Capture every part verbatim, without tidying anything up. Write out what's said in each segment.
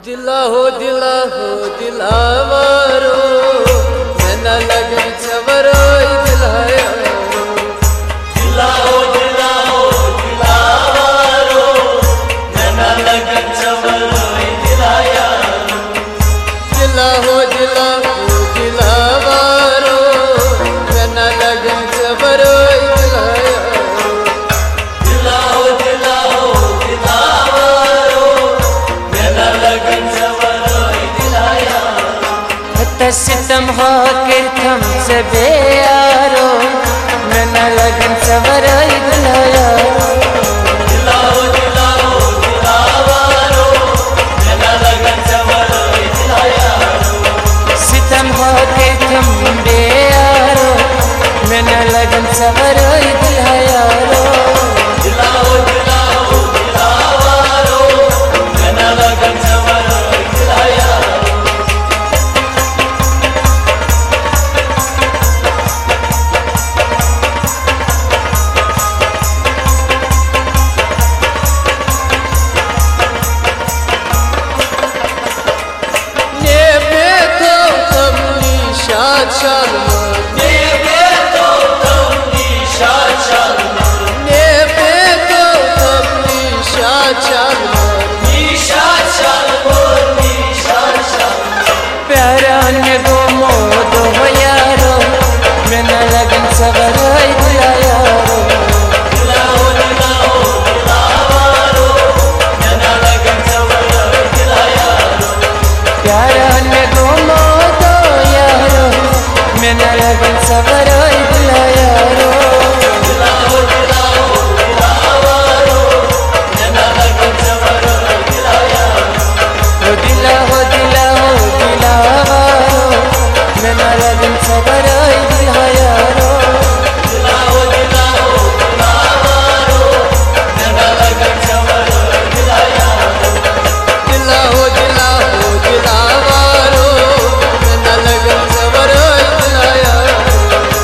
दिला हो दिला हो दिलावारो मैं न लगन चवरो दिलाया दिला हो दिला हो दिलावारो मैं न लगन चवरो दिलाया दिला हो दिला हो दिलावारो मैं न लगन चवरो दिलाया दिला हो दिला हो दिलावारो मैं न लगन चवरो दिलाया सितम हो के थम से बेयारो मैं न लगन सवरो दिलाया दिला हो दिला हो दिलावारो मैं न लगन चवरो दिलाया सितम हो के थम बेयारो मैं न लगन सवरो दिलाया दिला हो दिला हो दिलावारो मैं न लगन चवरो दिलाया प्यारा ने दो मोदो हो यारो मैं न लगन सवरो दिलाया दिला हो दिला हो दिलावारो मैं न लगन चवरो दिलाया प्यारा ने दो मोदो यारो मैं न लगन सवरो दिलाया दिला हो दिला हो दिलावारो मैं न लगन चवरो दिलाया हो दिला हो दिला हो दिलावारो मैं न लगन सवरो दिलाया दिला हो दिला हो दिलावारो मैं न लगन चवरो दिलाया दिला हो दिला हो दिलावारो मैं न लगन चवरो दिलाया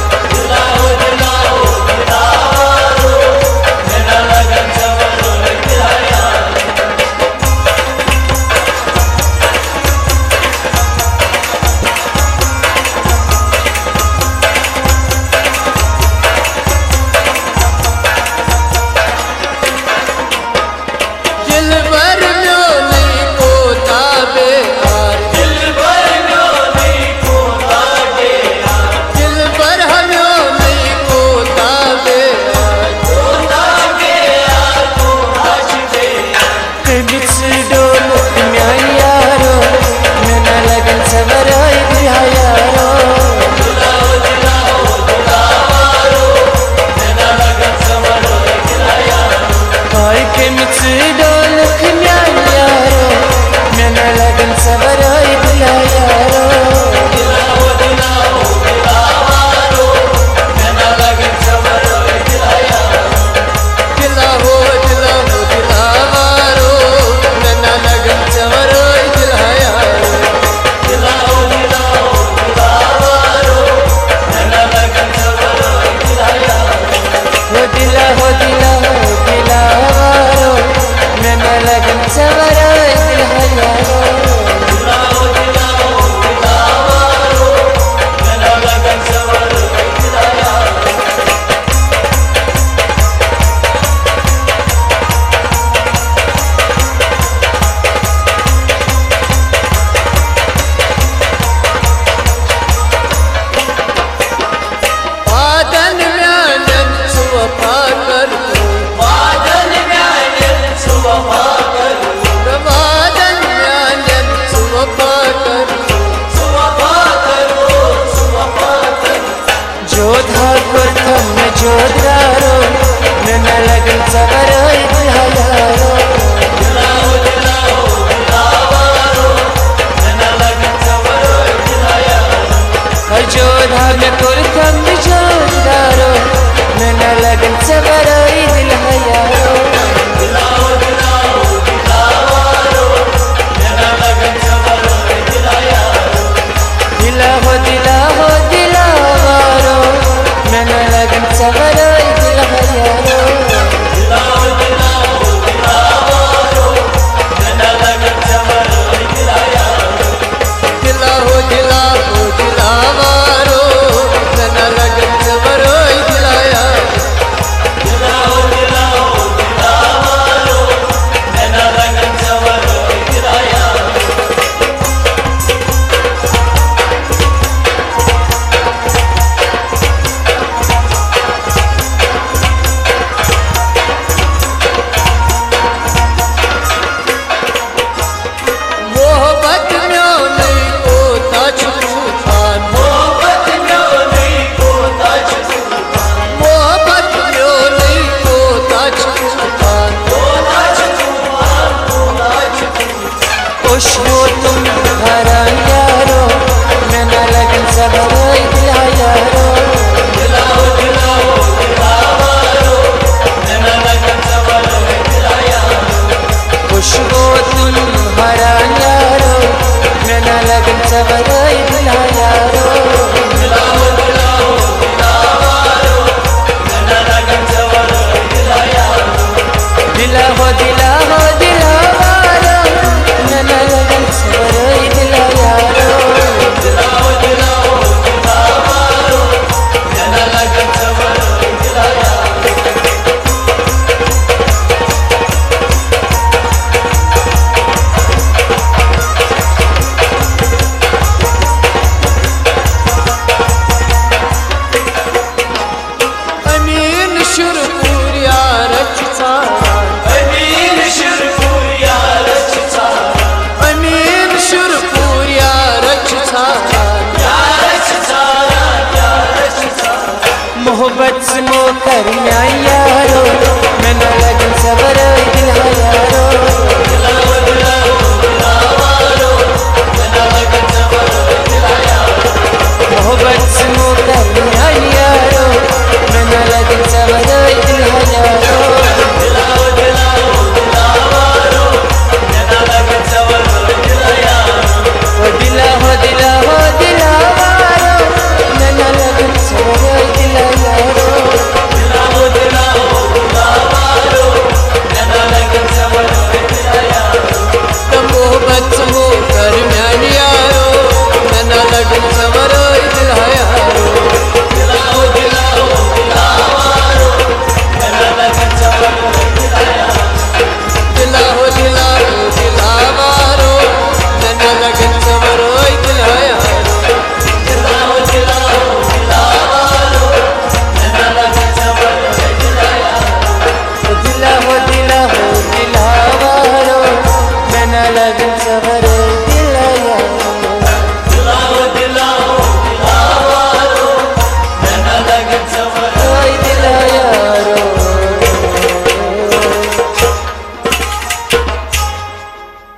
हो तुम हरा यारो मेरा लगन सबर दिला यारो दिलाओ दिलाओ दिलावारो मेरा लगन सबर दिला यारो खुश हो तुम